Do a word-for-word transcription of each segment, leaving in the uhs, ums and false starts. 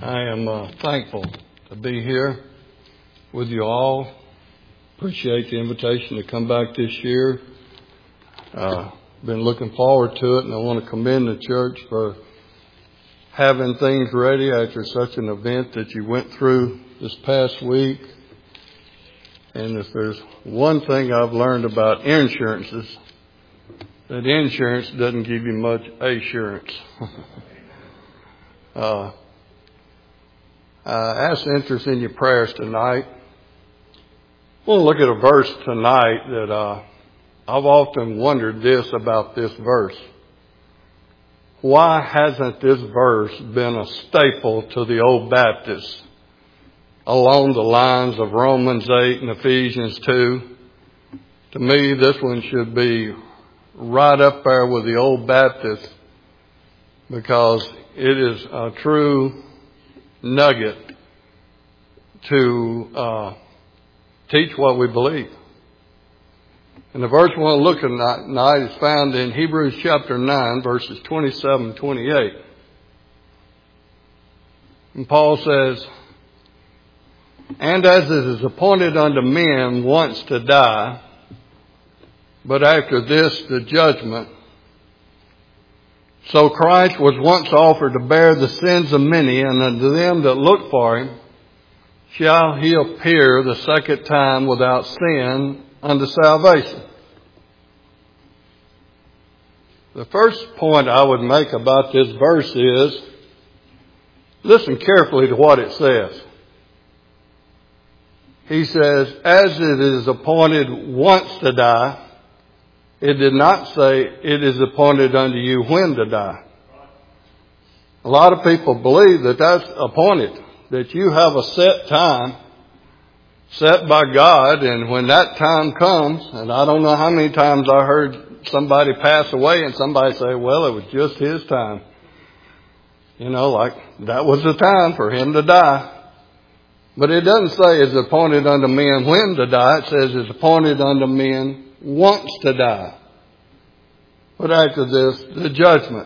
I am uh, thankful to be here with you all. Appreciate the invitation to come back this year. Uh, been looking forward to it, and I want to commend the church for having things ready after such an event that you went through this past week. And if there's one thing I've learned about insurances, that insurance doesn't give you much assurance. uh, I ask interest in your prayers tonight. I want to look at a verse tonight that uh, I've often wondered this about this verse. Why hasn't this verse been a staple to the old Baptists along the lines of Romans eight and Ephesians two? To me, this one should be right up there with the old Baptists because it is a true nugget to uh, teach what we believe. And the verse we want to look at tonight is found in Hebrews chapter nine, verses twenty-seven and twenty-eight. And Paul says, "And as it is appointed unto men once to die, but after this the judgment, so Christ was once offered to bear the sins of many, and unto them that look for him shall he appear the second time without sin unto salvation." The first point I would make about this verse is, listen carefully to what it says. He says, as it is appointed once to die. It did not say it is appointed unto you when to die. A lot of people believe that that's appointed, that you have a set time set by God, and when that time comes, and I don't know how many times I heard somebody pass away and somebody say, well, it was just his time. You know, like that was the time for him to die. But it doesn't say it's appointed unto men when to die. It says it's appointed unto men once to die. But after this, the judgment.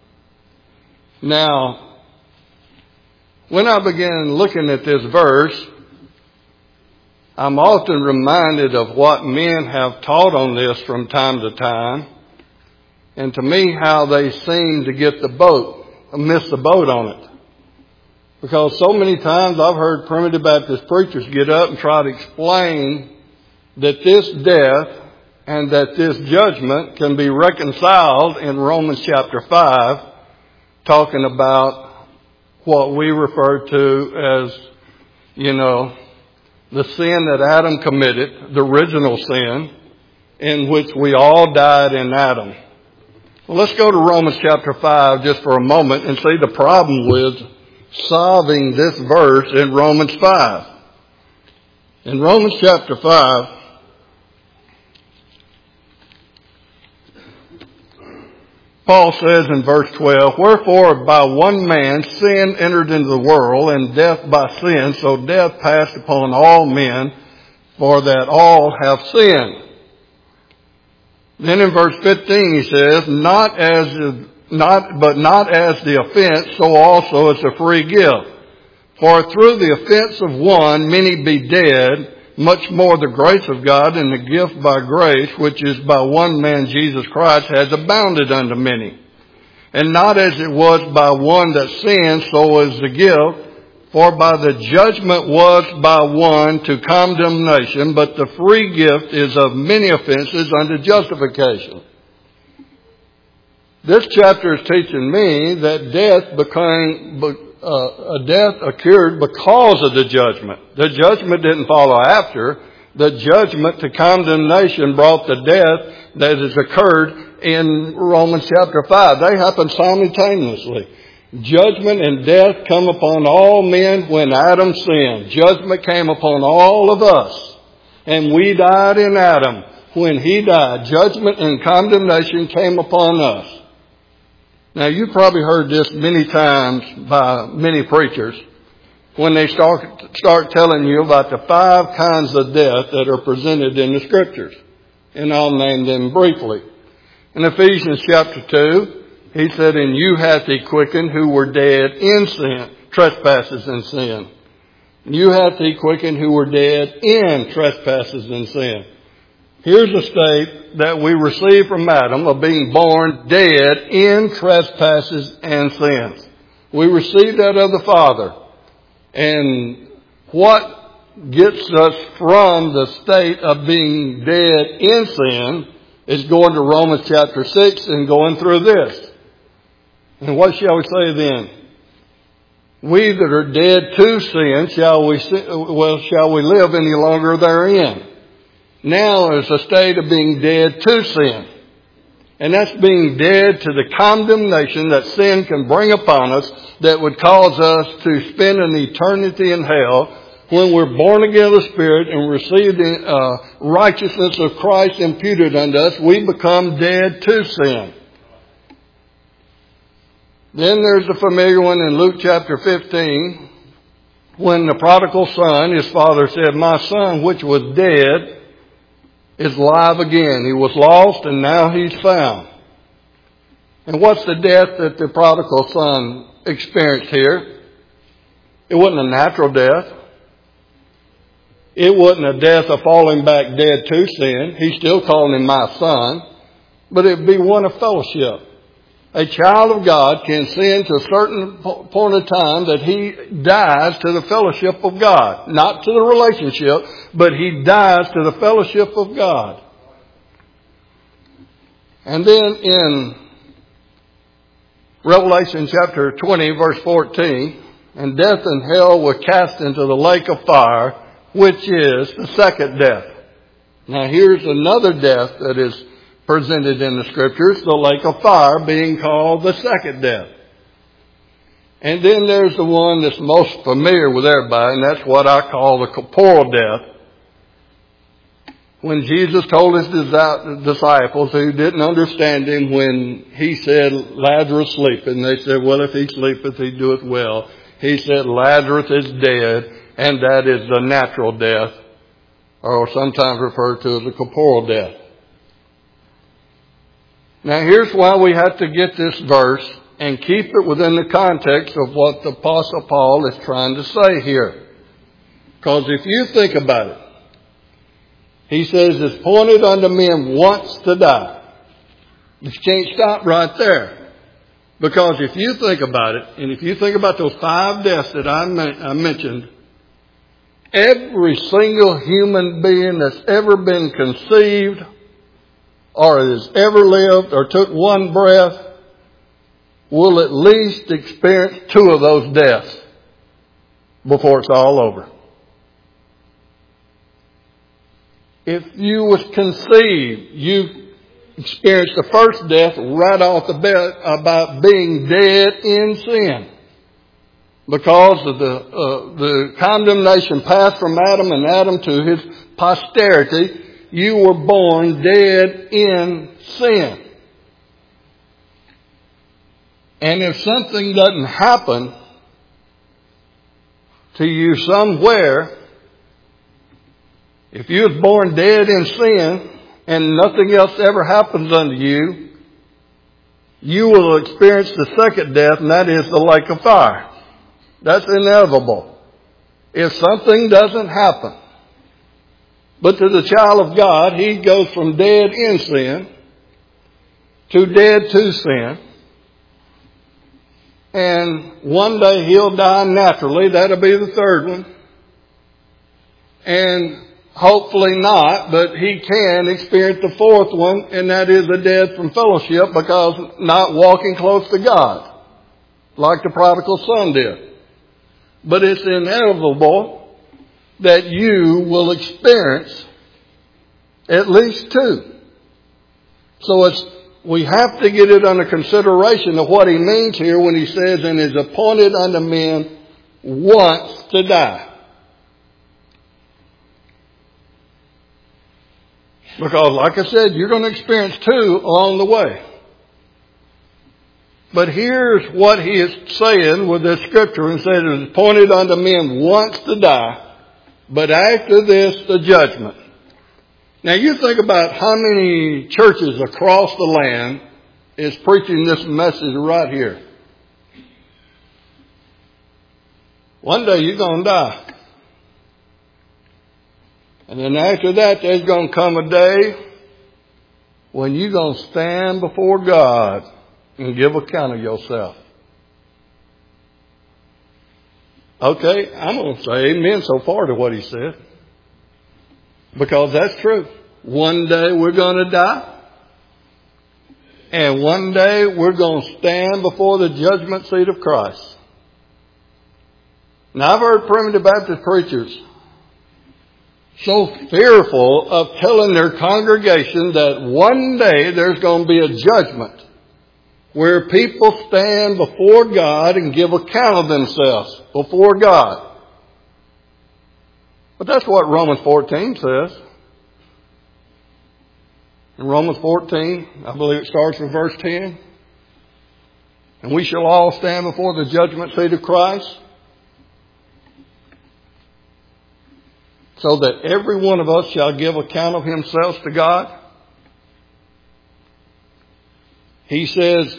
Now, when I began looking at this verse, I'm often reminded of what men have taught on this from time to time. And to me, how they seem to get the boat, miss the boat on it. Because so many times I've heard primitive Baptist preachers get up and try to explain that this death and that this judgment can be reconciled in Romans chapter five, talking about what we refer to as, you know, the sin that Adam committed, the original sin, in which we all died in Adam. Well, let's go to Romans chapter five just for a moment and see the problem with solving this verse in Romans five. In Romans chapter five, Paul says in verse twelve, "Wherefore by one man sin entered into the world, and death by sin, so death passed upon all men, for that all have sinned." Then in verse fifteen he says, "Not as not but not as the offense, so also as the free gift. For through the offense of one many be dead, much more the grace of God and the gift by grace, which is by one man Jesus Christ, has abounded unto many. And not as it was by one that sinned, so was the gift. For by the judgment was by one to condemnation, but the free gift is of many offenses unto justification." This chapter is teaching me that death became uh, a death occurred because of the judgment. The judgment didn't follow after. The judgment to condemnation brought the death that has occurred in Romans chapter five. They happen simultaneously. Judgment and death come upon all men when Adam sinned. Judgment came upon all of us. And we died in Adam. When he died, judgment and condemnation came upon us. Now, you've probably heard this many times by many preachers when they start, start telling you about the five kinds of death that are presented in the Scriptures. And I'll name them briefly. In Ephesians chapter two, he said, "And you hath he quickened who were dead in sin, trespasses and sin. You hath he quickened who were dead in trespasses and sin. Here's a state that we receive from Adam of being born dead in trespasses and sins. We receive that of the Father. And what gets us from the state of being dead in sin is going to Romans chapter six and going through this. And what shall we say then? We that are dead to sin, shall we well, shall we live any longer therein? Now is a state of being dead to sin. And that's being dead to the condemnation that sin can bring upon us that would cause us to spend an eternity in hell. When we're born again of the Spirit and receive the uh, righteousness of Christ imputed unto us, we become dead to sin. Then there's the familiar one in Luke chapter fifteen, when the prodigal son, his father said, my son which was dead is alive again. He was lost and now he's found. And what's the death that the prodigal son experienced here? It wasn't a natural death. It wasn't a death of falling back dead to sin. He's still calling him my son. But it would be one of fellowship. A child of God can sin to a certain point of time that he dies to the fellowship of God. Not to the relationship, but he dies to the fellowship of God. And then in Revelation chapter twenty, verse fourteen, and death and hell were cast into the lake of fire, which is the second death. Now here's another death that is presented in the Scriptures, the lake of fire being called the second death. And then there's the one that's most familiar with everybody, and that's what I call the corporal death. When Jesus told his disciples who didn't understand him when he said, Lazarus sleepeth, and they said, well, if he sleepeth, he doeth well. He said, Lazarus is dead, and that is the natural death, or sometimes referred to as the corporal death. Now here's why we have to get this verse and keep it within the context of what the Apostle Paul is trying to say here. Because if you think about it, he says it's appointed unto men once to die. You can't stop right there. Because if you think about it, and if you think about those five deaths that I, I mentioned, every single human being that's ever been conceived or has ever lived or took one breath will at least experience two of those deaths before it's all over. If you was conceived, you experienced the first death right off the bat about being dead in sin. Because of the uh, the condemnation passed from Adam and Adam to his posterity, you were born dead in sin. And if something doesn't happen to you somewhere, if you was born dead in sin and nothing else ever happens unto you, you will experience the second death, and that is the lake of fire. That's inevitable if something doesn't happen. But to the child of God, he goes from dead in sin to dead to sin. And one day he'll die naturally. That'll be the third one. And hopefully not, but he can experience the fourth one, and that is the death from fellowship because not walking close to God, like the prodigal son did. But it's inevitable that you will experience at least two. So it's, we have to get it under consideration of what he means here when he says, and is appointed unto men once to die. Because like I said, you're going to experience two along the way. But here's what he is saying with this scripture, and says it is appointed unto men once to die, but after this the judgment. Now you think about how many churches across the land is preaching this message right here. One day you're going to die. And then after that, there's going to come a day when you're going to stand before God and give account of yourself. Okay, I'm going to say amen so far to what he said. Because that's true. One day we're going to die. And one day we're going to stand before the judgment seat of Christ. Now I've heard primitive Baptist preachers so fearful of telling their congregation that one day there's going to be a judgment where people stand before God and give account of themselves before God. But that's what Romans fourteen says. In Romans fourteen, I believe it starts with verse ten. And we shall all stand before the judgment seat of Christ, so that every one of us shall give account of himself to God. He says,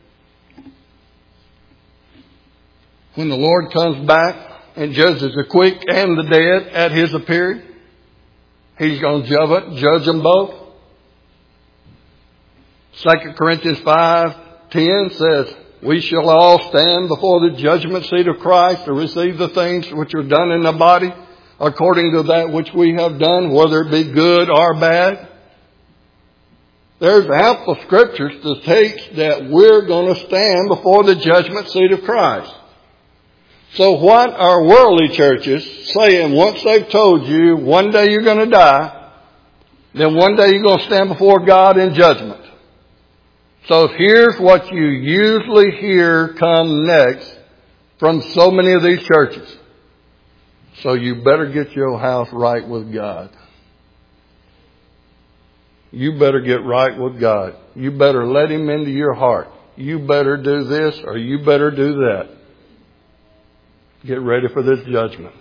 when the Lord comes back and judges the quick and the dead at his appearing, he's going to judge them both. Second Corinthians five ten says, we shall all stand before the judgment seat of Christ to receive the things which are done in the body, according to that which we have done, whether it be good or bad. There's ample scriptures to teach that we're going to stand before the judgment seat of Christ. So what are worldly churches saying once they've told you one day you're going to die, then one day you're going to stand before God in judgment? So here's what you usually hear come next from so many of these churches. So you better get your house right with God. You better get right with God. You better let him into your heart. You better do this or you better do that. Get ready for this judgment.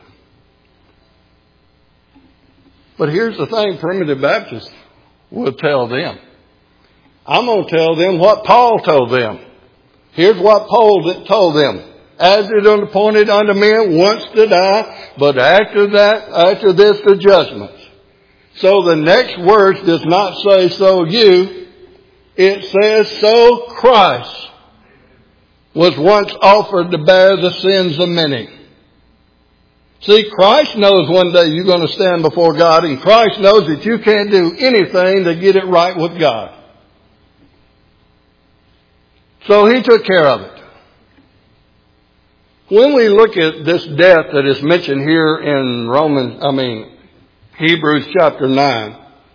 But here's the thing primitive Baptists will tell them. I'm going to tell them what Paul told them. Here's what Paul told them. As it is appointed unto men once to die, but after that, after this, the judgment. So the next verse does not say, so you. It says, so Christ was once offered to bear the sins of many. See, Christ knows one day you're going to stand before God, and Christ knows that you can't do anything to get it right with God. So he took care of it. When we look at this death that is mentioned here in Romans, I mean, Hebrews chapter nine,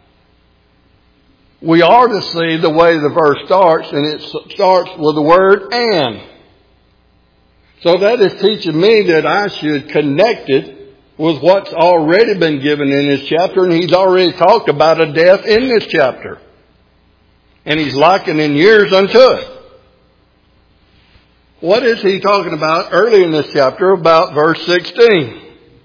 we are to see the way the verse starts, and it starts with the word and. So that is teaching me that I should connect it with what's already been given in this chapter, and he's already talked about a death in this chapter. And he's likening years unto it. What is he talking about early in this chapter about verse sixteen?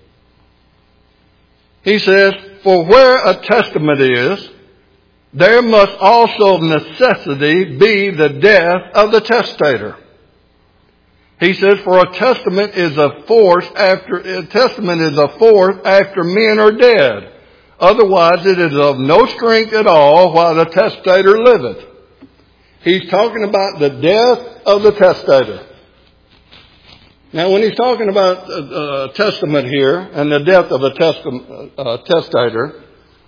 He says, for where a testament is, there must also of necessity be the death of the testator. He says, for a testament is a force after, a testament is a force after men are dead. Otherwise it is of no strength at all while the testator liveth. He's talking about the death of the testator. Now, when he's talking about a, a testament here and the death of a testi- uh, testator,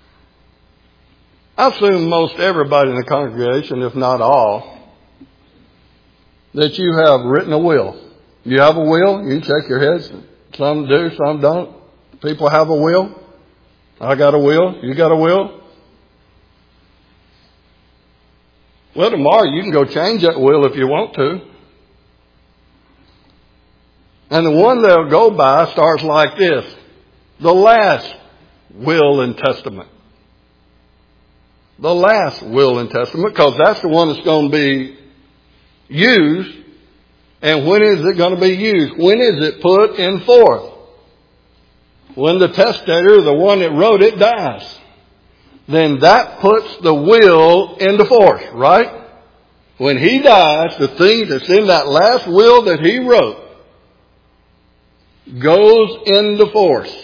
I assume most everybody in the congregation, if not all, that you have written a will. You have a will, you can shake your heads. Some do, some don't. People have a will. I got a will. You got a will. Well, tomorrow you can go change that will if you want to. And the one they'll go by starts like this. The last will and testament. The last will and testament, because that's the one that's going to be used. And when is it going to be used? When is it put in forth? When the testator, the one that wrote it, dies. Then that puts the will into force, right? When he dies, the thing that's in that last will that he wrote, goes into force.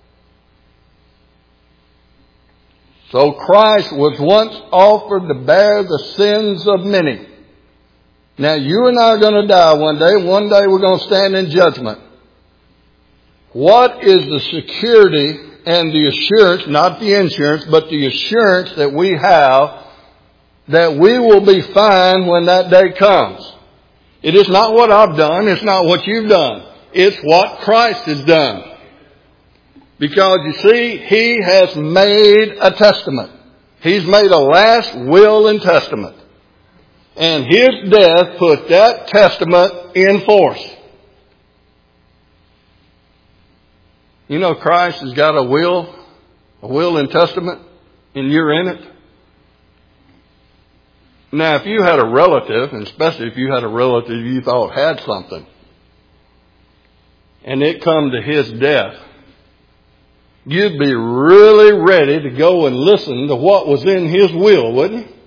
So Christ was once offered to bear the sins of many. Now you and I are going to die one day. One day we're going to stand in judgment. What is the security and the assurance, not the insurance, but the assurance that we have that we will be fine when that day comes? It is not what I've done. It's not what you've done. It's what Christ has done. Because you see, He has made a testament. He's made a last will and testament. And His death put that testament in force. You know, Christ has got a will, a will and testament, and you're in it. Now, if you had a relative, and especially if you had a relative you thought had something, and it come to his death, you'd be really ready to go and listen to what was in his will, wouldn't you?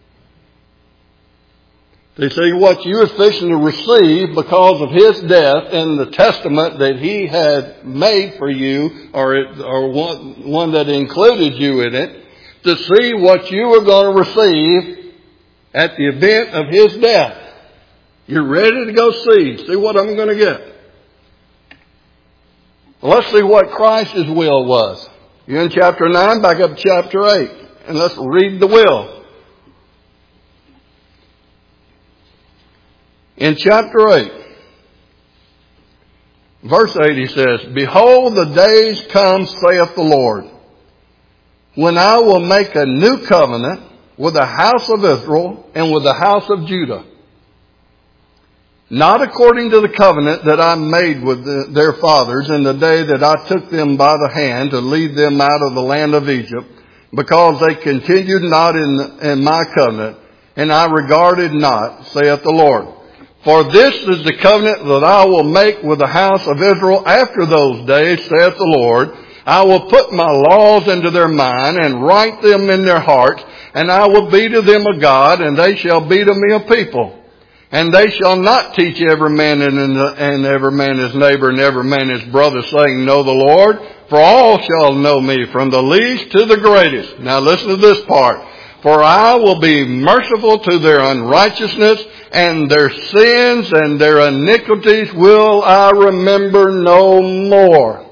They say what you were fixing to receive because of his death and the testament that he had made for you, or, it, or one, one that included you in it, to see what you were going to receive at the event of his death. You're ready to go see, see what I'm going to get. Well, let's see what Christ's will was. You're in chapter nine, back up to chapter eight, and let's read the will. In chapter eight, verse eight, he says, "Behold, the days come, saith the Lord, when I will make a new covenant with the house of Israel and with the house of Judah. Not according to the covenant that I made with the, their fathers in the day that I took them by the hand to lead them out of the land of Egypt, because they continued not in, in my covenant, and I regarded not, saith the Lord. For this is the covenant that I will make with the house of Israel after those days, saith the Lord. I will put my laws into their mind and write them in their hearts, and I will be to them a God, and they shall be to me a people. And they shall not teach every man and, and every man his neighbor and every man his brother, saying, Know the Lord, for all shall know me, from the least to the greatest." Now listen to this part. "For I will be merciful to their unrighteousness, and their sins and their iniquities will I remember no more."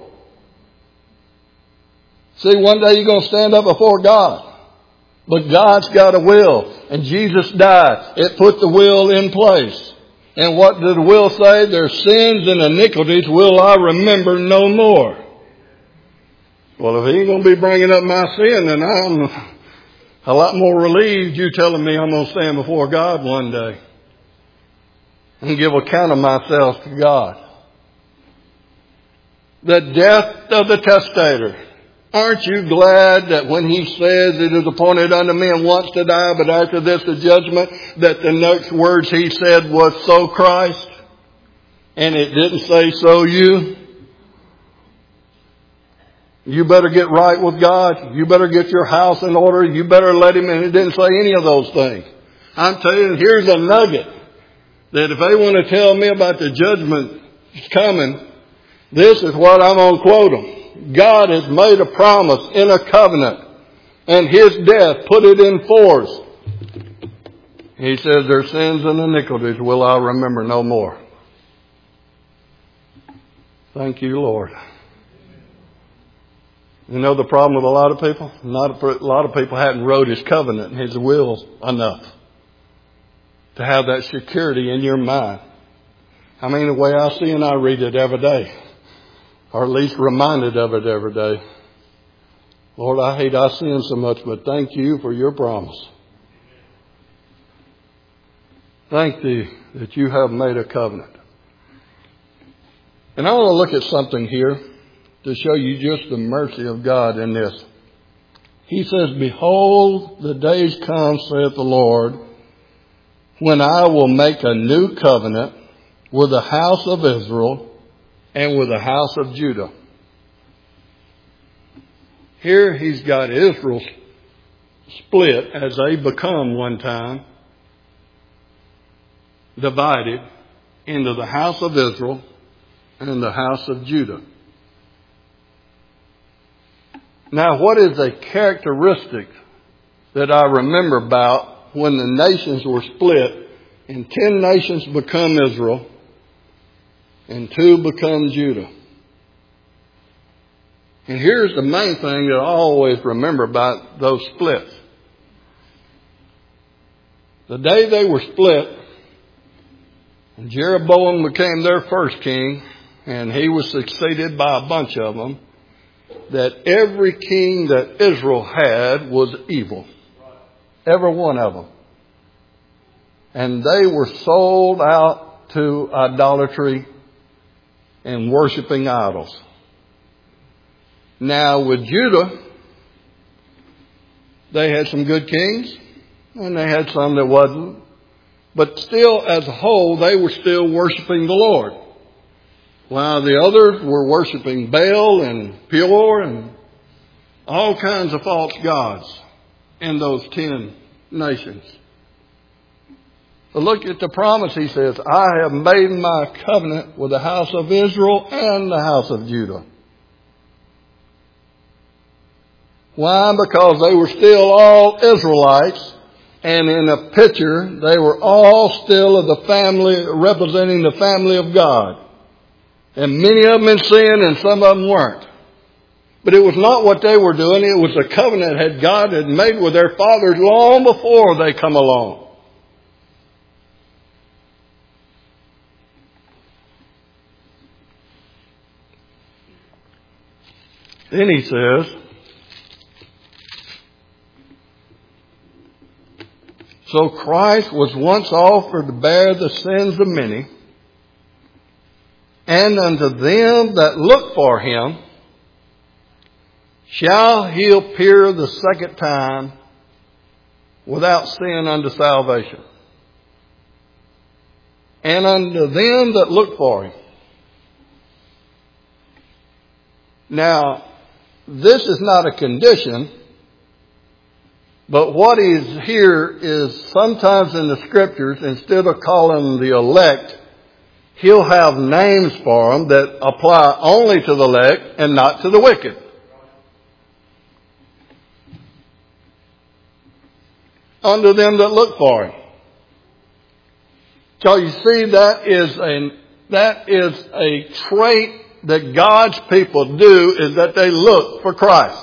See, one day you're going to stand up before God. But God's got a will. And Jesus died. It put the will in place. And what did the will say? "Their sins and iniquities will I remember no more." Well, if He ain't going to be bringing up my sin, then I'm a lot more relieved you telling me I'm going to stand before God one day and give account of myself to God. The death of the testator. Aren't you glad that when He says it is appointed unto men once to die, but after this the judgment, that the next words He said was, "So Christ," and it didn't say, "So you"? You better get right with God. You better get your house in order. You better let Him in. It didn't say any of those things. I'm telling you, here's a nugget that if they want to tell me about the judgment coming, this is what I'm going to quote them. God has made a promise in a covenant, and His death put it in force. He says, "Their sins and iniquities will I remember no more." Thank you, Lord. You know the problem with a lot of people? Not a lot of people hadn't wrote His covenant and His will enough to have that security in your mind. I mean, the way I see and I read it every day, or at least reminded of it every day. Lord, I hate I sin so much, but thank You for Your promise. Thank Thee that You have made a covenant. And I want to look at something here to show you just the mercy of God in this. He says, "Behold, the days come, saith the Lord, when I will make a new covenant with the house of Israel and with the house of Judah." Here He's got Israel split, as they become one time, divided into the house of Israel and the house of Judah. Now, what is a characteristic that I remember about when the nations were split and ten nations become Israel and two become Judah? And here's the main thing that I always remember about those splits. The day they were split, and Jeroboam became their first king, and he was succeeded by a bunch of them, that every king that Israel had was evil. Every one of them. And they were sold out to idolatry and worshiping idols. Now with Judah, they had some good kings, and they had some that wasn't. But still, as a whole, they were still worshiping the Lord. While the others were worshiping Baal and Peor and all kinds of false gods in those ten nations. But look at the promise. He says, I have made my covenant with the house of Israel and the house of Judah. Why? Because they were still all Israelites. And in a picture, they were all still of the family, representing the family of God. And many of them in sin and some of them weren't. But it was not what they were doing. It was a covenant that God had made with their fathers long before they come along. Then he says, so Christ was once offered to bear the sins of many, and unto them that look for him shall he appear the second time without sin unto salvation. And unto them that look for him. Now, this is not a condition, but what is here is sometimes in the scriptures, instead of calling them the elect, he'll have names for them that apply only to the elect and not to the wicked. Unto them that look for him. So you see, that is a, that is a trait that God's people do, is that they look for Christ.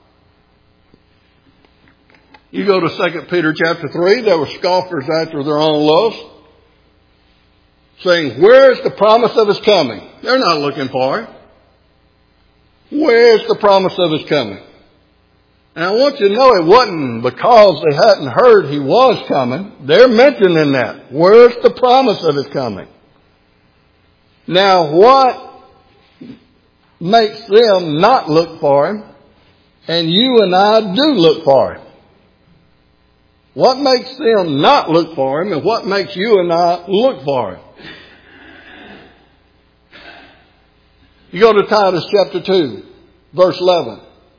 You go to Second Peter chapter three, there were scoffers after their own lusts, saying, where's the promise of his coming? They're not looking for him. Where's the promise of his coming? And I want you to know it wasn't because they hadn't heard he was coming. They're mentioning that. Where's the promise of his coming? Now, what makes them not look for him, and you and I do look for him? What makes them not look for him, and what makes you and I look for him? You go to Titus chapter two, verse eleven.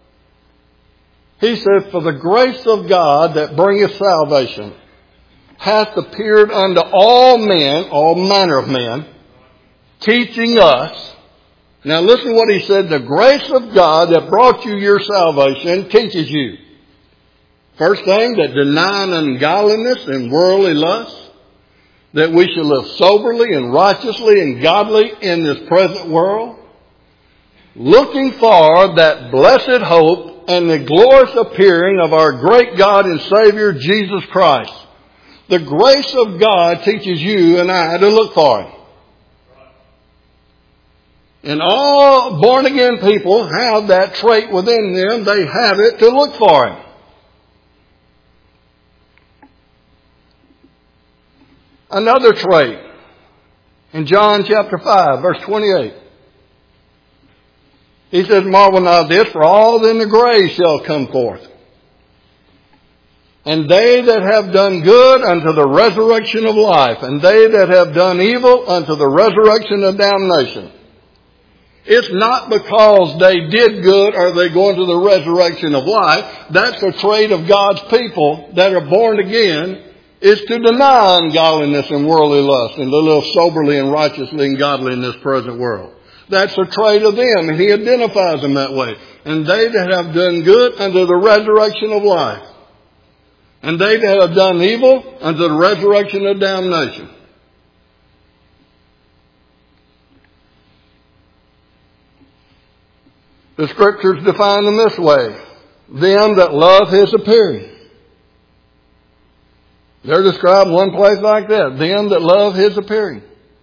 He said, for the grace of God that bringeth salvation hath appeared unto all men, all manner of men, teaching us. Now listen to what he said. The grace of God that brought you your salvation teaches you. First thing, that denying ungodliness and worldly lust, that we should live soberly and righteously and godly in this present world, looking for that blessed hope and the glorious appearing of our great God and Savior, Jesus Christ. The grace of God teaches you and I to look for him. And all born-again people have that trait within them. They have it to look for him. Another trait in John chapter five, verse twenty-eight. He says, marvel not this, for all then the grave shall come forth. And they that have done good unto the resurrection of life, and they that have done evil unto the resurrection of damnation. It's not because they did good or they go into the resurrection of life. That's a trait of God's people that are born again, is to deny ungodliness and worldly lust and to live soberly and righteously and godly in this present world. That's a trait of them, and he identifies them that way. And they that have done good unto the resurrection of life. And they that have done evil unto the resurrection of damnation. The Scriptures define them this way. Them that love his appearing. They're described in one place like that. Them that love his appearing.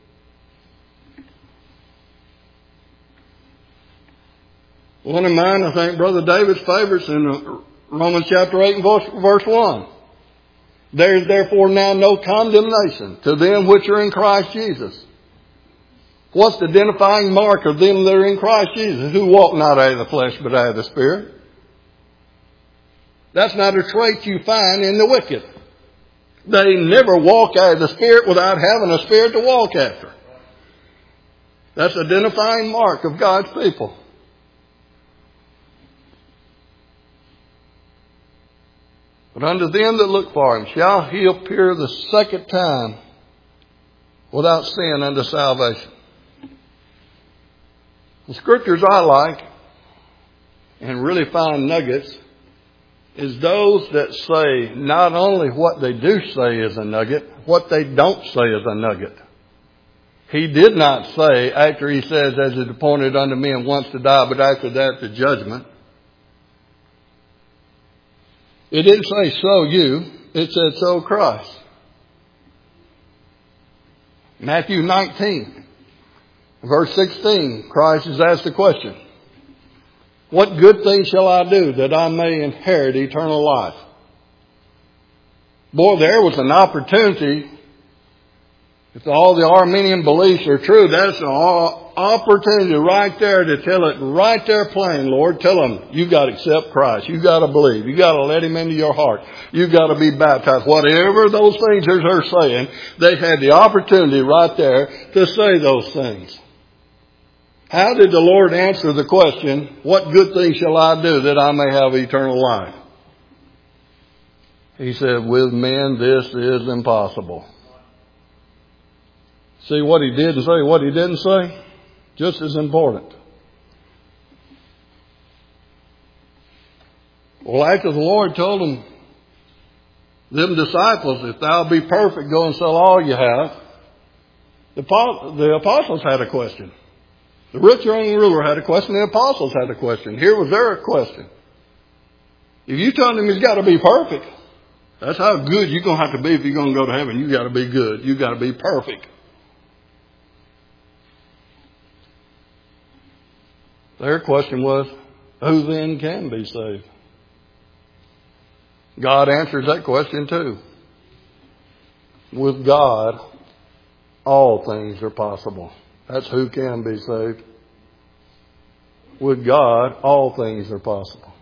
One of mine, I think, Brother David's favorites in Romans chapter eight and verse one. There is therefore now no condemnation to them which are in Christ Jesus. What's the identifying mark of them that are in Christ Jesus? Who walk not out of the flesh but out of the Spirit. That's not a trait you find in the wicked. They never walk out of the Spirit without having a Spirit to walk after. That's the identifying mark of God's people. But unto them that look for him shall he appear the second time without sin unto salvation. The Scriptures I like and really find nuggets is those that say not only what they do say is a nugget, what they don't say is a nugget. He did not say, after he says, as is appointed unto men once to die, but after that the judgment. It didn't say, so you. It said, so Christ. Matthew nineteen, verse sixteen, Christ is asked the question, what good thing shall I do that I may inherit eternal life? Boy, there was an opportunity. If all the Arminian beliefs are true, that's an opportunity right there to tell it right there plain, Lord. Tell them, you've got to accept Christ. You've got to believe. You've got to let him into your heart. You've got to be baptized. Whatever those things are saying, they had the opportunity right there to say those things. How did the Lord answer the question, what good thing shall I do that I may have eternal life? He said, with men this is impossible. See what he did and say, what he didn't say? Just as important. Well, after the Lord told them, them disciples, if thou be perfect, go and sell all you have. The, the apostles had a question. The rich young ruler had a question. The apostles had a question. Here was their question. If you tell him he's got to be perfect, that's how good you're going to have to be if you're going to go to heaven. You've got to be good. You've got to be perfect. Their question was, who then can be saved? God answers that question too. With God, all things are possible. That's who can be saved. With God, all things are possible.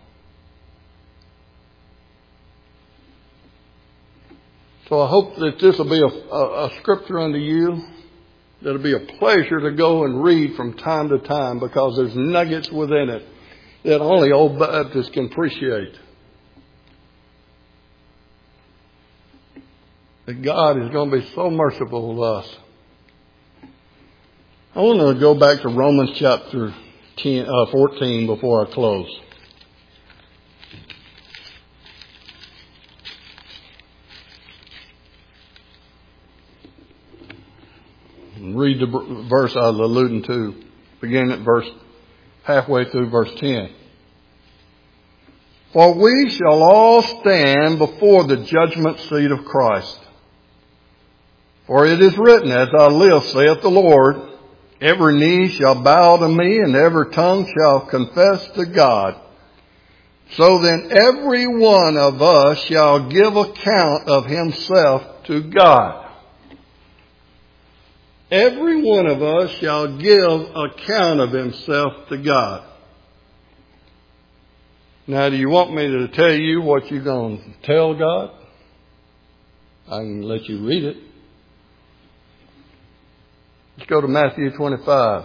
So I hope that this will be a, a, a scripture unto you. That'll be a pleasure to go and read from time to time because there's nuggets within it that only old Baptists can appreciate. That God is going to be so merciful with us. I want to go back to Romans chapter ten, uh, fourteen before I close. Read the verse I was alluding to, beginning at verse, halfway through verse ten. For we shall all stand before the judgment seat of Christ. For it is written, as I live, saith the Lord, every knee shall bow to me, and every tongue shall confess to God. So then every one of us shall give account of himself to God. Every one of us shall give account of himself to God. Now, do you want me to tell you what you're going to tell God? I can let you read it. Let's go to Matthew twenty-five.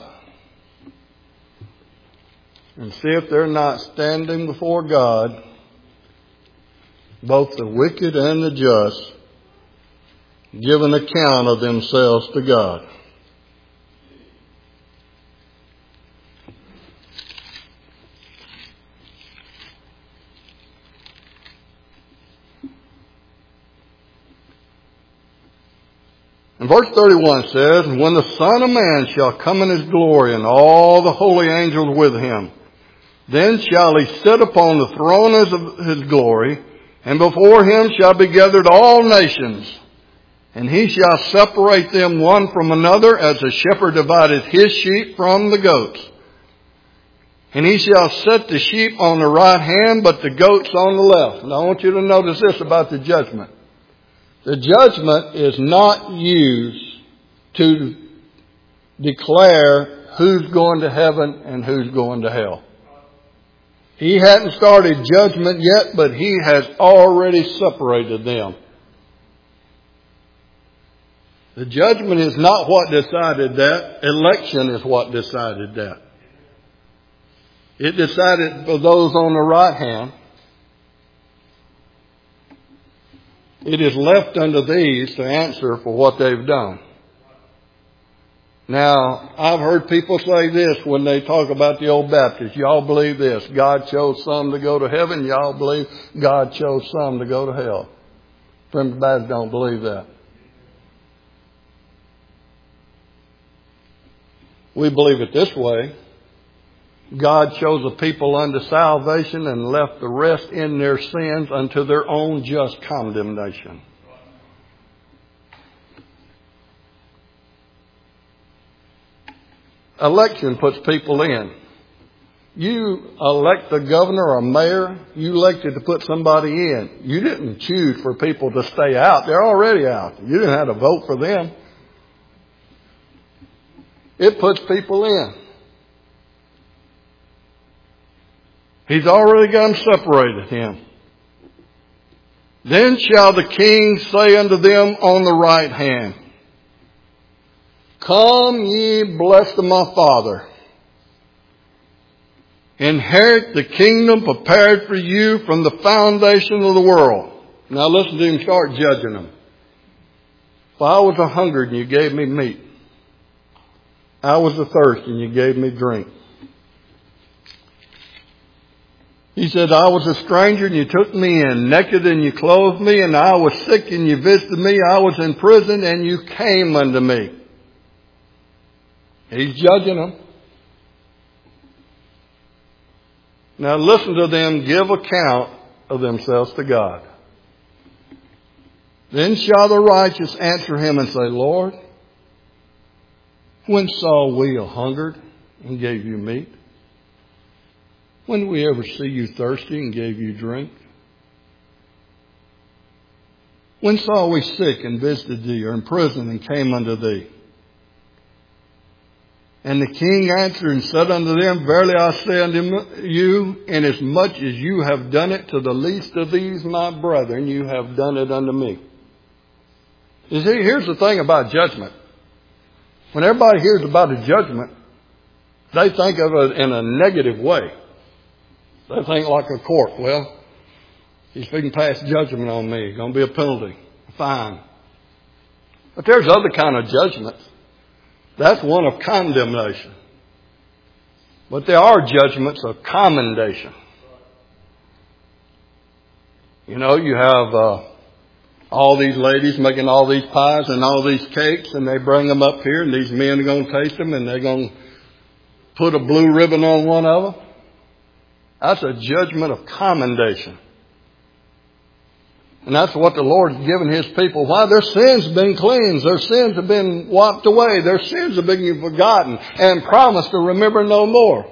And see if they're not standing before God, both the wicked and the just, give an account of themselves to God. And verse thirty-one says, "And when the Son of Man shall come in his glory, and all the holy angels with him, then shall he sit upon the throne of his glory, and before him shall be gathered all nations. And he shall separate them one from another, as a shepherd divideth his sheep from the goats. And he shall set the sheep on the right hand, but the goats on the left." Now I want you to notice this about the judgment. The judgment is not used to declare who's going to heaven and who's going to hell. He hadn't started judgment yet, but he has already separated them. The judgment is not what decided that. Election is what decided that. It decided for those on the right hand. It is left unto these to answer for what they've done. Now, I've heard people say this when they talk about the old Baptists. Y'all believe this: God chose some to go to heaven. Y'all believe God chose some to go to hell. Primitive Baptists don't believe that. We believe it this way: God chose a people unto salvation and left the rest in their sins unto their own just condemnation. Election puts people in. You elect a governor or a mayor, you elected to put somebody in. You didn't choose for people to stay out. They're already out. You didn't have to vote for them. It puts people in. He's already got them separated him. "Then shall the king say unto them on the right hand, Come ye blessed of my Father, inherit the kingdom prepared for you from the foundation of the world." Now listen to him start judging them. "For I was a hungered and you gave me meat. I was athirst and you gave me drink. He said, I was a stranger and you took me in, naked and you clothed me, and I was sick and you visited me. I was in prison and you came unto me." He's judging them. Now listen to them give account of themselves to God. "Then shall the righteous answer him and say, Lord, when saw we a hungered and gave you meat? When did we ever see you thirsty and gave you drink? When saw we sick and visited thee, or in prison and came unto thee?" And the king answered and said unto them, "Verily I say unto you, inasmuch as you have done it to the least of these my brethren, you have done it unto me." You see, here's the thing about judgment. When everybody hears about a judgment, they think of it in a negative way. They think like a court. Well, he's going to pass judgment on me. It's going to be a penalty, a fine. But there's other kind of judgments. That's one of condemnation. But there are judgments of commendation. You know, you have uh, all these ladies making all these pies and all these cakes, and they bring them up here, and these men are going to taste them, and they're going to put a blue ribbon on one of them. That's a judgment of commendation. And that's what the Lord's given His people. Why? Their sins have been cleansed. Their sins have been wiped away. Their sins have been forgotten and promised to remember no more.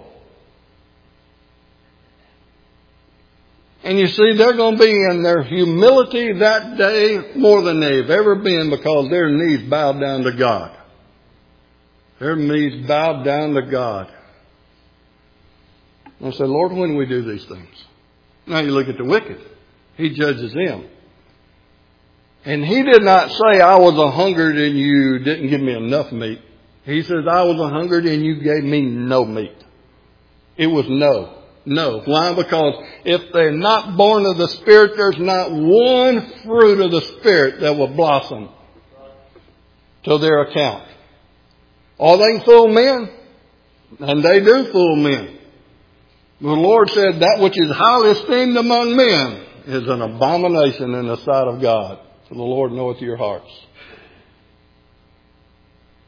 And you see, they're going to be in their humility that day more than they've ever been, because their knees bowed down to God. Their knees bowed down to God. And I said, Lord, when do we do these things? Now you look at the wicked. He judges them. And He did not say, I was a hungered and you didn't give me enough meat. He says, I was a hungered and you gave me no meat. It was no. No. Why? Because if they're not born of the Spirit, there's not one fruit of the Spirit that will blossom to their account. Or they can fool men, and they do fool men. The Lord said, that which is highly esteemed among men is an abomination in the sight of God. For the Lord knoweth your hearts.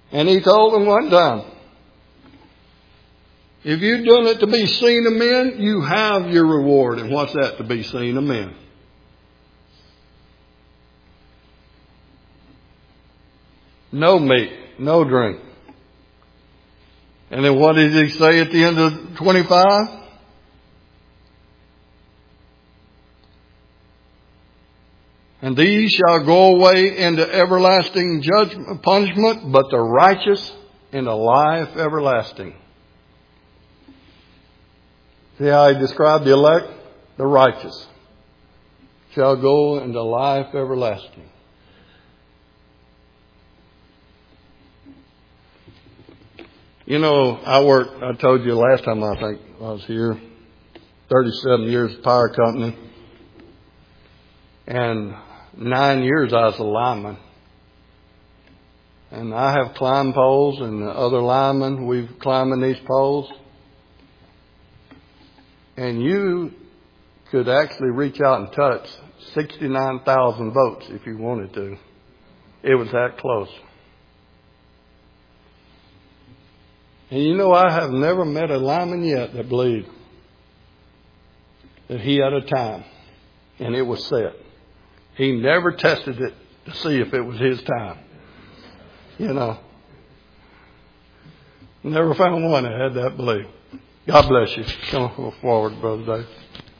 And he told them one time, if you're doing it to be seen of men, you have your reward. And what's that, to be seen of men? No meat, no drink. And then what did he say at the end of twenty-five? And these shall go away into everlasting judgment, punishment, but the righteous into life everlasting. See how he described the elect? The righteous shall go into life everlasting. You know, I worked, I told you last time I think I was here, thirty-seven years at power company. And nine years I was a lineman. And I have climbed poles, and the other linemen, we've climbing these poles. And you could actually reach out and touch sixty-nine thousand volts if you wanted to. It was that close. And you know, I have never met a lineman yet that believed that he had a time and it was set. He never tested it to see if it was his time. You know. Never found one that had that belief. God bless you. Come forward, Brother Dave.